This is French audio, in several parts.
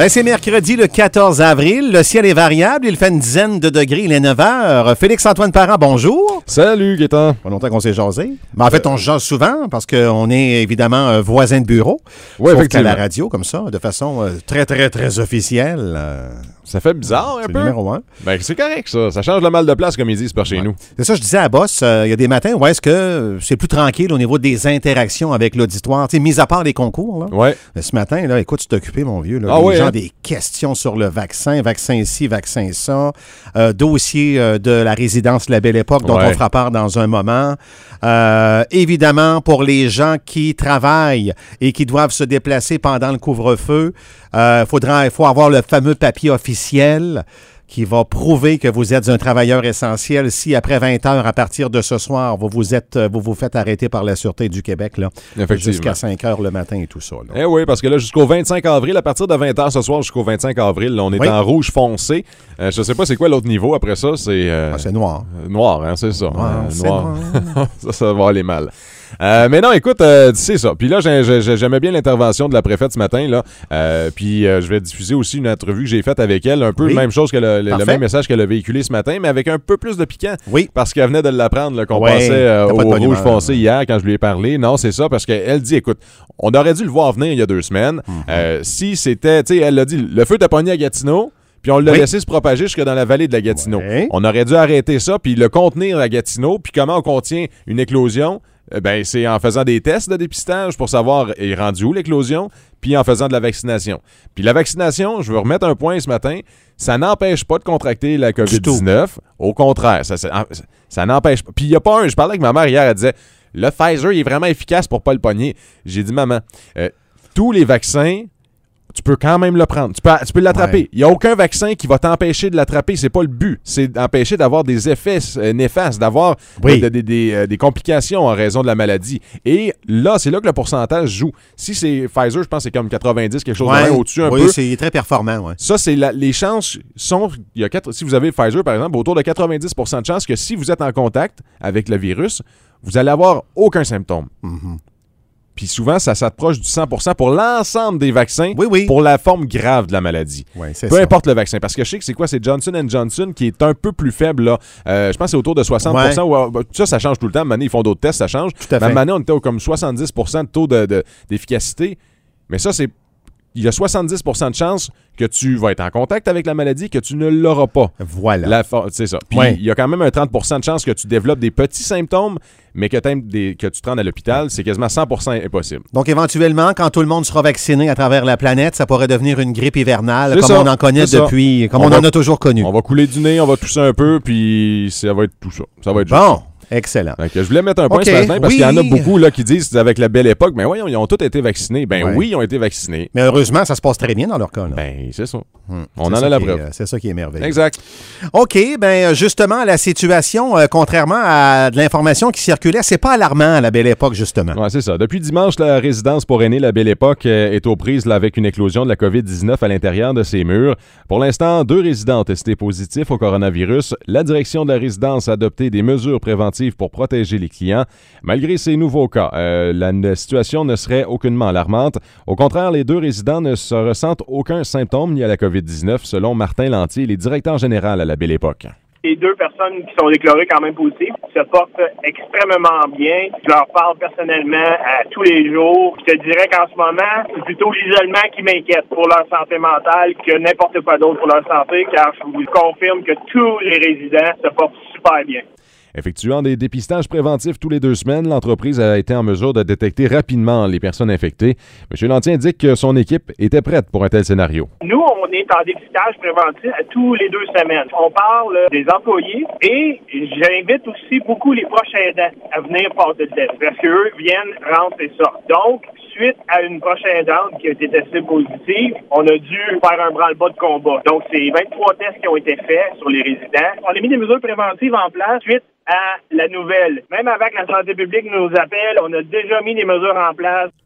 Ben, c'est mercredi le 14 avril. Le ciel est variable. Il fait une dizaine de degrés. Il est 9 heures. Félix-Antoine Parent, bonjour. Salut, Gaétan. Pas longtemps qu'on s'est jasé. Mais en fait, on se jase souvent parce qu'on est évidemment voisins de bureau. Oui, effectivement. À la radio, comme ça, de façon très, très, très officielle. Ça fait bizarre un c'est peu. Le numéro 1. Ben, c'est correct, ça. Ça change le mal de place, comme ils disent par chez nous. C'est ça, je disais à Boss, il y a des matins où est-ce que c'est plus tranquille au niveau des interactions avec l'auditoire. Tu sais, mis à part les concours, là. Ouais. Mais ce matin, là, écoute, tu t'es occupé, mon vieux. Là, les gens, des questions sur le vaccin ci, vaccin ça. Dossier de la résidence La Belle Époque, dont on fera part dans un moment. Évidemment, pour les gens qui travaillent et qui doivent se déplacer pendant le couvre-feu, il faut avoir le fameux papier officiel qui va prouver que vous êtes un travailleur essentiel si, après 20 heures, à partir de ce soir, vous vous faites arrêter par la Sûreté du Québec, là, jusqu'à 5 heures le matin et tout ça. Là. Eh oui, parce que là, jusqu'au 25 avril, à partir de 20 heures ce soir jusqu'au 25 avril, là, on est en rouge foncé. Je sais pas c'est quoi l'autre niveau après ça. C'est noir. Noir, hein, c'est ça. Noir. ça va aller mal. Mais non, écoute, c'est ça. Puis là, j'aimais bien l'intervention de la préfète ce matin, là. Puis je vais diffuser aussi une entrevue que j'ai faite avec elle, un peu la même chose que le même message qu'elle a véhiculé ce matin, mais avec un peu plus de piquant. Oui. Parce qu'elle venait de l'apprendre, là, qu'on passait au rouge foncé hier quand je lui ai parlé. Non, c'est ça, parce qu'elle dit, écoute, on aurait dû le voir venir il y a 2 semaines. Si c'était, tu sais, elle l'a dit, le feu t'a pogné à Gatineau. Puis on l'a laissé se propager jusque dans la vallée de la Gatineau. Ouais. On aurait dû arrêter ça, puis le contenir à Gatineau. Puis comment on contient une éclosion? Ben, c'est en faisant des tests de dépistage pour savoir est rendu où l'éclosion, puis en faisant de la vaccination. Puis la vaccination, je veux remettre un point ce matin, ça n'empêche pas de contracter la COVID-19. Au contraire, ça n'empêche pas. Puis il n'y a pas je parlais avec ma mère hier, elle disait, le Pfizer, il est vraiment efficace pour pas le pogner. J'ai dit, maman, tous les vaccins, tu peux quand même le prendre. Tu peux l'attraper. Ouais. Il n'y a aucun vaccin qui va t'empêcher de l'attraper. C'est pas le but. C'est d'empêcher d'avoir des effets néfastes, d'avoir des complications en raison de la maladie. Et là, c'est là que le pourcentage joue. Si c'est Pfizer, je pense que c'est comme 90, quelque chose de même au-dessus un peu. Oui, c'est très performant. Ouais. Ça, c'est les chances sont... si vous avez Pfizer, par exemple, autour de 90% de chances que si vous êtes en contact avec le virus, vous allez avoir aucun symptôme. Mm-hmm. Puis souvent, ça s'approche du 100% pour l'ensemble des vaccins oui. pour la forme grave de la maladie. Oui, c'est Peu ça. importe le vaccin. Parce que je sais que c'est quoi? C'est Johnson & Johnson qui est un peu plus faible. Là. Je pense que c'est autour de 60%. Ouais. Ça change tout le temps. Maintenant, ils font d'autres tests, ça change. Tout à fait. Maintenant, on était comme 70% de taux d'efficacité. Mais ça, c'est... Il y a 70% de chances que tu vas être en contact avec la maladie, que tu ne l'auras pas. Voilà. C'est ça. Puis il y a quand même un 30% de chances que tu développes des petits symptômes, mais que tu te rendes à l'hôpital, c'est quasiment 100% impossible. Donc, éventuellement, quand tout le monde sera vacciné à travers la planète, ça pourrait devenir une grippe hivernale, comme on en connaît depuis, comme on en a toujours connu. On va couler du nez, on va tousser un peu, puis ça va être tout ça. Ça va être bon. Juste. Excellent. Donc, je voulais mettre un point ce matin parce qu'il y en a beaucoup là, qui disent avec la Belle Époque, ben voyons, ils ont tous été vaccinés. Ben oui, ils ont été vaccinés. Mais heureusement, ça se passe très bien dans leur cas. Là. Ben, c'est ça. On en a la preuve. C'est ça qui est merveilleux. Exact. OK, ben justement, la situation, contrairement à de l'information qui circulait, c'est pas alarmant à la Belle Époque, justement. Oui, c'est ça. Depuis dimanche, la résidence pour aînés La Belle Époque est aux prises là, avec une éclosion de la COVID-19 à l'intérieur de ses murs. Pour l'instant, 2 résidents ont testé positifs au coronavirus. La direction de la résidence a adopté des mesures préventives pour protéger les clients. Malgré ces nouveaux cas, la situation ne serait aucunement alarmante. Au contraire, les 2 résidents ne se ressentent aucun symptôme lié à la COVID-19, selon Martin Lantier, le directeur général à La Belle Époque. Les 2 personnes qui sont déclarées quand même positives se portent extrêmement bien. Je leur parle personnellement tous les jours. Je te dirais qu'en ce moment, c'est plutôt l'isolement qui m'inquiète pour leur santé mentale que n'importe quoi d'autre pour leur santé, car je vous confirme que tous les résidents se portent super bien. Effectuant des dépistages préventifs tous les 2 semaines, l'entreprise a été en mesure de détecter rapidement les personnes infectées. M. Lantier indique que son équipe était prête pour un tel scénario. Nous, on est en dépistage préventif à tous les 2 semaines. On parle des employés et j'invite aussi beaucoup les proches aidants à venir passer le test parce qu'eux viennent rentrer ça. Donc, suite à une prochaine aidante qui a été testée positive, on a dû faire un branle-bas de combat. Donc, c'est 23 tests qui ont été faits sur les résidents. On a mis des mesures préventives en place suite à la nouvelle. Même avant que la santé publique nous appelle, on a déjà mis des mesures en place.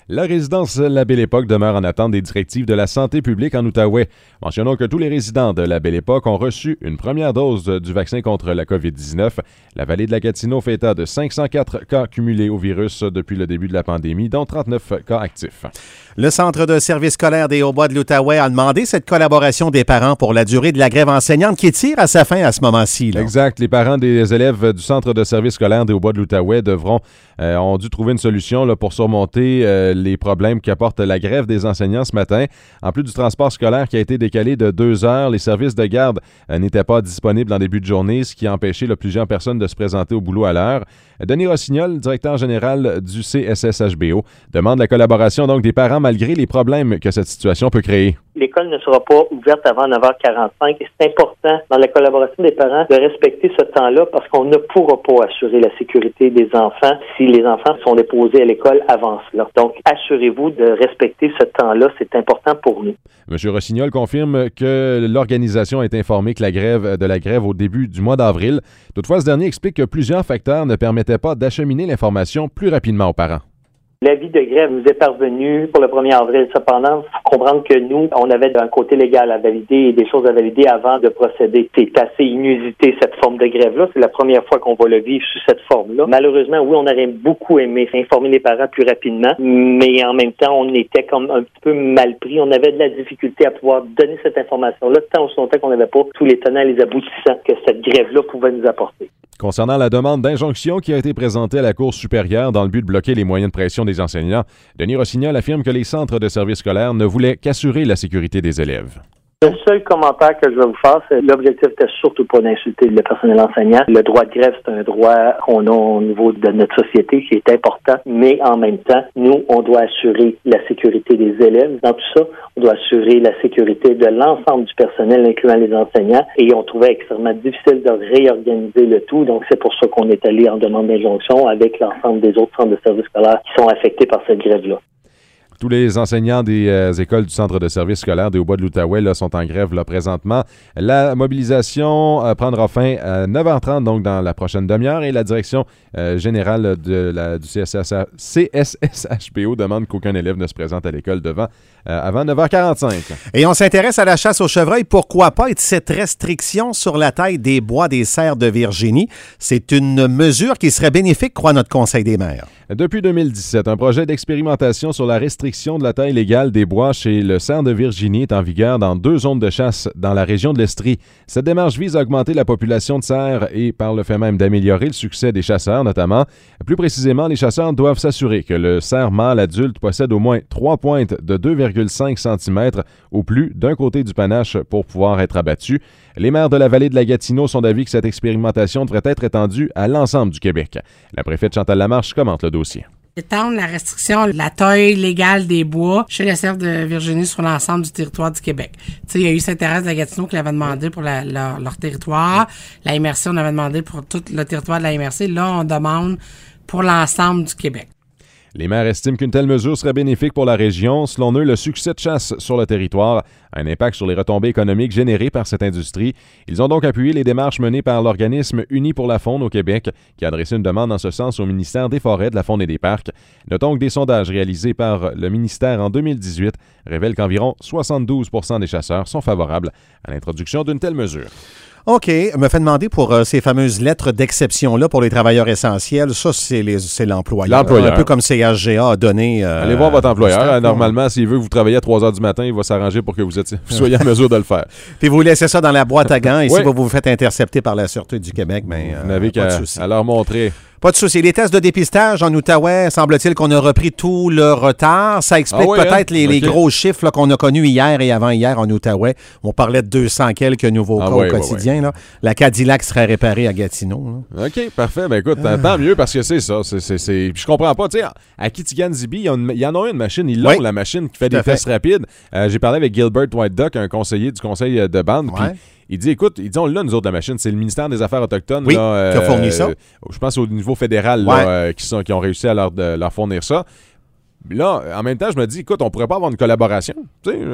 La résidence La Belle Époque demeure en attente des directives de la santé publique en Outaouais. Mentionnons que tous les résidents de La Belle Époque ont reçu une première dose du vaccin contre la COVID-19. La vallée de la Gatineau fait état de 504 cas cumulés au virus depuis le début de la pandémie, dont 39 cas actifs. Le Centre de service scolaire des Hauts-Bois de l'Outaouais a demandé cette collaboration des parents pour la durée de la grève enseignante qui tire à sa fin à ce moment-ci. Là. Exact. Les parents des élèves du Centre de service scolaire des Hauts-Bois de l'Outaouais ont dû trouver une solution là, pour surmonter les problèmes qu'apporte la grève des enseignants ce matin. En plus du transport scolaire qui a été décalé de 2 heures, les services de garde n'étaient pas disponibles en début de journée, ce qui a empêché plusieurs personnes de se présenter au boulot à l'heure. Denis Rossignol, directeur général du CSSHBO, demande la collaboration donc des parents malgré les problèmes que cette situation peut créer. L'école ne sera pas ouverte avant 9h45 et c'est important dans la collaboration des parents de respecter ce temps-là parce qu'on ne pourra pas assurer la sécurité des enfants si les enfants sont déposés à l'école avant cela. Donc, assurez-vous de respecter ce temps-là, c'est important pour nous. M. Rossignol confirme que l'organisation est informée de la grève au début du mois d'avril. Toutefois, ce dernier explique que plusieurs facteurs ne permettaient pas d'acheminer l'information plus rapidement aux parents. L'avis de grève nous est parvenu pour le 1er avril. Cependant, il faut comprendre que nous, on avait un côté légal à valider et des choses à valider avant de procéder. C'est assez inusité, cette forme de grève-là. C'est la première fois qu'on va le vivre sous cette forme-là. Malheureusement, oui, on aurait beaucoup aimé informer les parents plus rapidement, mais en même temps, on était comme un petit peu mal pris. On avait de la difficulté à pouvoir donner cette information-là tant aussi longtemps qu'on n'avait pas tous les tenants et les aboutissants que cette grève-là pouvait nous apporter. Concernant la demande d'injonction qui a été présentée à la Cour supérieure dans le but de bloquer les moyens de pression des enseignants, Denis Rossignol affirme que les centres de services scolaires ne voulaient qu'assurer la sécurité des élèves. Le seul commentaire que je vais vous faire, c'est l'objectif n'était surtout pas d'insulter le personnel enseignant. Le droit de grève, c'est un droit qu'on a au niveau de notre société qui est important, mais en même temps, nous, on doit assurer la sécurité des élèves. Dans tout ça, on doit assurer la sécurité de l'ensemble du personnel, incluant les enseignants, et on trouvait extrêmement difficile de réorganiser le tout. Donc, c'est pour ça qu'on est allé en demande d'injonction avec l'ensemble des autres centres de services scolaires qui sont affectés par cette grève-là. Tous les enseignants des écoles du Centre de service scolaire des Hauts-Bois de l'Outaouais sont en grève présentement. La mobilisation prendra fin à 9h30, donc dans la prochaine demi-heure, et la direction générale du CSSHBO demande qu'aucun élève ne se présente à l'école avant 9h45. Et on s'intéresse à la chasse au chevreuil. Pourquoi pas? Et cette restriction sur la taille des bois des cerfs de Virginie, c'est une mesure qui serait bénéfique, croit notre Conseil des maires. Depuis 2017, un projet d'expérimentation sur la restriction de la taille légale des bois chez le cerf de Virginie est en vigueur dans 2 zones de chasse dans la région de l'Estrie. Cette démarche vise à augmenter la population de cerfs et par le fait même d'améliorer le succès des chasseurs notamment. Plus précisément, les chasseurs doivent s'assurer que le cerf mâle adulte possède au moins 3 pointes de 2,5 cm ou plus d'un côté du panache pour pouvoir être abattu. Les maires de la vallée de la Gatineau sont d'avis que cette expérimentation devrait être étendue à l'ensemble du Québec. La préfète Chantal Lamarche commente le dossier. Étendre la restriction de la taille légale des bois chez les cerfs de Virginie sur l'ensemble du territoire du Québec. Tu sais, il y a eu Sainte-Thérèse de la Gatineau qui l'avait demandé pour leur territoire. La MRC, on avait demandé pour tout le territoire de la MRC. Là, on demande pour l'ensemble du Québec. Les maires estiment qu'une telle mesure serait bénéfique pour la région. Selon eux, le succès de chasse sur le territoire a un impact sur les retombées économiques générées par cette industrie. Ils ont donc appuyé les démarches menées par l'organisme Unis pour la faune au Québec, qui a adressé une demande en ce sens au ministère des Forêts, de la Faune et des Parcs. Notons que des sondages réalisés par le ministère en 2018 révèlent qu'environ 72 % des chasseurs sont favorables à l'introduction d'une telle mesure. OK. Me fait demander pour ces fameuses lettres d'exception-là pour les travailleurs essentiels. Ça, c'est l'employeur. Un peu comme CHGA a donné. Allez voir votre employeur. Normalement, s'il veut que vous travaillez à 3 heures du matin, il va s'arranger pour que vous soyez en mesure de le faire. Puis vous laissez ça dans la boîte à gants et si vous vous faites intercepter par la Sûreté du Québec, bien, vous n'avez qu'à leur montrer. Pas de souci. Les tests de dépistage en Outaouais, semble-t-il qu'on a repris tout le retard. Ça explique peut-être les gros chiffres là, qu'on a connus hier et avant-hier en Outaouais. On parlait de 200 quelques nouveaux cas au quotidien. Là. La Cadillac serait réparée à Gatineau. Là. OK, parfait. Ben écoute, tant mieux parce que c'est ça. Puis je comprends pas. Tu sais, à Kitigan-Zibi, il y en a une machine. Ils l'ont, la machine qui fait des tests rapides. J'ai parlé avec Gilbert White Duck, un conseiller du conseil de bande. Puis il dit, écoute, on l'a, nous autres, la machine. C'est le ministère des Affaires autochtones qui a fourni ça. Je pense au niveau fédéral là, qui ont réussi à leur fournir ça. Là, en même temps, je me dis, écoute, on pourrait pas avoir une collaboration. Tu sais,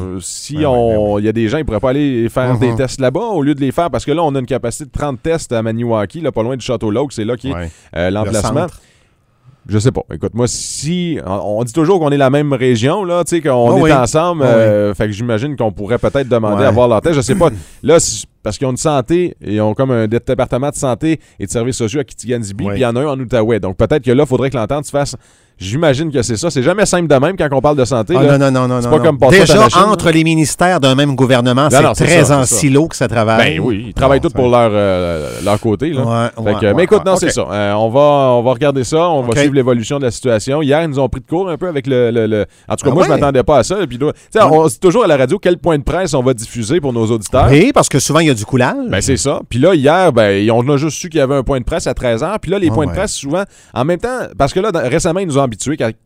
si il y a des gens, ils pourraient pas aller faire des tests là-bas au lieu de les faire, parce que là, on a une capacité de 30 tests à Maniwaki, là, pas loin du Château L'Oak, c'est là qui est l'emplacement. Je sais pas. Écoute, moi, si... On dit toujours qu'on est la même région, là, tu sais, qu'on est ensemble. Fait que j'imagine qu'on pourrait peut-être demander à voir leur tête. Je sais pas. Là, parce qu'ils ont une santé, et ils ont comme un département de santé et de services sociaux à Kitigan-Zibi, puis il y en a un en Outaouais. Donc peut-être que là, il faudrait que l'entente se fasse... J'imagine que c'est ça. C'est jamais simple de même quand on parle de santé. Ah, non. C'est pas comme déjà, entre les ministères d'un même gouvernement, c'est très en silo que ça travaille. Ben oui, ils travaillent tous pour leur côté. Là. Mais écoute, c'est ça. On va regarder ça. On va suivre l'évolution de la situation. Hier, ils nous ont pris de court un peu avec le... En tout cas, moi, je m'attendais pas à ça. Puis, on dit toujours à la radio quel point de presse on va diffuser pour nos auditeurs. Oui, parce que souvent, il y a du coulage. Ben c'est ça. Puis là, hier, on a juste su qu'il y avait un point de presse à 13h. Puis là, les points de presse, souvent, en même temps, parce que là, récemment, ils nous ont habitués qu'à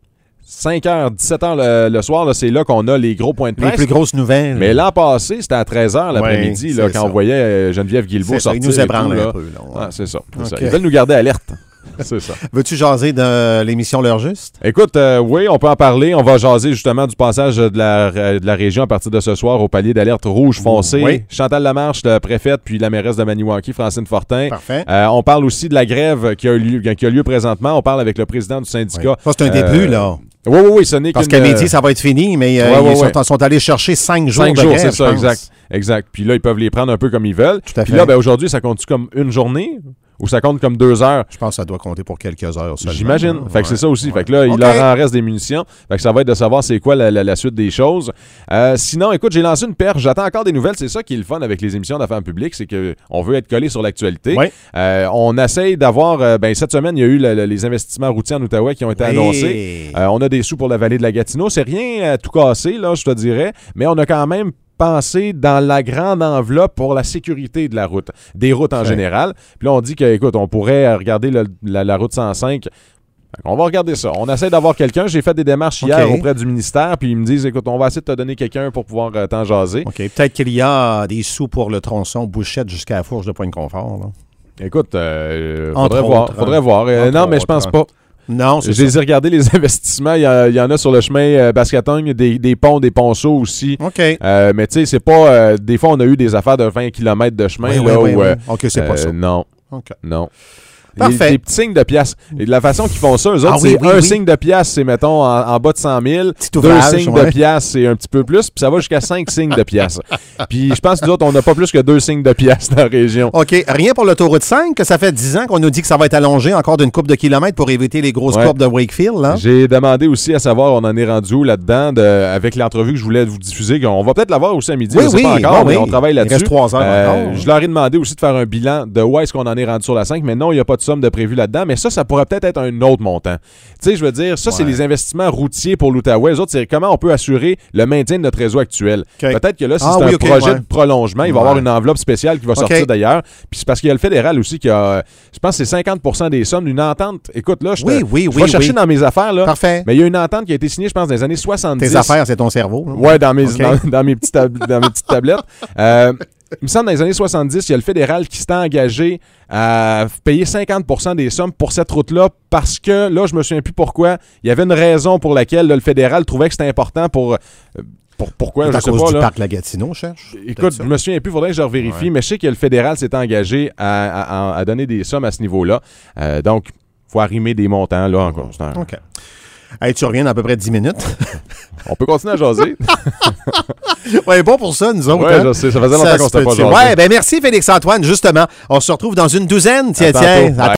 5h, 17h le soir, là, c'est là qu'on a les gros points de presse. Les plus grosses nouvelles. Mais l'an passé, c'était à 13h l'après-midi, là, quand on voyait Geneviève Guilbeault sortir. Ils nous ébranlent un peu. C'est ça. Ils veulent nous garder alerte. C'est ça. Veux-tu jaser de l'émission L'heure juste? Écoute, oui, on peut en parler. On va jaser justement du passage de la région à partir de ce soir au palier d'alerte rouge foncé. Oui. Chantal Lamarche, la préfète, puis la mairesse de Maniwaki, Francine Fortin. Parfait. On parle aussi de la grève qui a lieu présentement. On parle avec le président du syndicat. Ça, c'est un début, là. Oui, ce n'est parce qu'à midi, ça va être fini, mais ils sont allés chercher 5 jours de grève, c'est ça, exact. Puis là, ils peuvent les prendre un peu comme ils veulent. Tout à fait. Puis là, aujourd'hui, ça compte-tu comme une journée ou ça compte comme 2 heures? Je pense que ça doit compter pour quelques heures seulement. J'imagine. Fait que c'est ça aussi. Fait que là, il leur en reste des munitions. Fait que ça va être de savoir c'est quoi la suite des choses. Sinon, écoute, j'ai lancé une perche. J'attends encore des nouvelles. C'est ça qui est le fun avec les émissions d'affaires publiques, c'est qu'on veut être collé sur l'actualité. Oui. On essaye d'avoir... cette semaine, il y a eu les investissements routiers en Outaouais qui ont été annoncés. On a des sous pour la vallée de la Gatineau. C'est rien à tout casser, là, je te dirais. Mais on a quand même penser dans la grande enveloppe pour la sécurité de la route, des routes en général. Puis là, on dit que, écoute, on pourrait regarder la route 105. On va regarder ça. On essaie d'avoir quelqu'un. J'ai fait des démarches hier auprès du ministère, puis ils me disent, écoute, on va essayer de te donner quelqu'un pour pouvoir t'en jaser. OK. Peut-être qu'il y a des sous pour le tronçon Bouchette jusqu'à la fourche de Pointe-Confort, là. Écoute, faudrait voir. Non, mais je pense pas. Non, c'est ça. J'ai regardé les investissements. Il y en a sur le chemin Bascatogne, des ponceaux aussi. OK. Mais tu sais, c'est pas... des fois, on a eu des affaires de 20 km de chemin. Oui. OK, c'est pas ça. Non. OK. Non. Parfait. Des petits signes de piastres. Et de la façon qu'ils font ça, eux autres, signe de piastre, c'est, mettons, en bas de 100 000. 2 signes de piastre, c'est un petit peu plus. Puis ça va jusqu'à 5 signes de piastre. Puis je pense que nous autres, on n'a pas plus que 2 signes de piastre dans la région. OK. Rien pour l'autoroute 5, que ça fait 10 ans qu'on nous dit que ça va être allongé encore d'une couple de kilomètres pour éviter les grosses courbes de Wakefield. Là. J'ai demandé aussi à savoir, on en est rendu où là-dedans, avec l'entrevue que je voulais vous diffuser. On va peut-être l'avoir aussi à midi. Oui, pas encore, mais on travaille là-dessus. Il reste 3 heures encore. Je leur ai demandé aussi de faire un bilan de où est-ce qu'on en est rendu sur la 5. Mais non, il n'y a pas de somme de prévu là-dedans. Mais ça pourrait peut-être être un autre montant. Tu sais, je veux dire, ça, c'est les investissements routiers pour l'Outaouais. Les autres, c'est comment on peut assurer le maintien de notre réseau actuel. Okay. Peut-être que là, si c'est un projet de prolongement, il va y avoir une enveloppe spéciale qui va sortir d'ailleurs. Puis c'est parce qu'il y a le fédéral aussi qui a, je pense que c'est 50% des sommes d'une entente. Écoute, là, je vais chercher dans mes affaires. Là, parfait. Mais il y a une entente qui a été signée, je pense, dans les années 70. Tes affaires, c'est ton cerveau. Oui, dans mes petites tablettes. Il me semble dans les années 70, il y a le fédéral qui s'est engagé à payer 50% des sommes pour cette route-là parce que, là, je me souviens plus pourquoi, il y avait une raison pour laquelle là, le fédéral trouvait que c'était important pour pourquoi, je sais pas. Du parc La Gatineau, cherche. Écoute, je me souviens plus, il faudrait que je revérifie, mais je sais que le fédéral s'est engagé à donner des sommes à ce niveau-là. Donc, il faut arrimer des montants, là, encore. OK. Hey, tu reviens dans à peu près 10 minutes. On peut continuer à jaser. Ouais, bon pour ça, nous autres. Ouais, je sais, ça faisait longtemps qu'on s'était pas jasé. Ouais, ben merci Félix-Antoine, justement. On se retrouve dans une douzaine, tiens.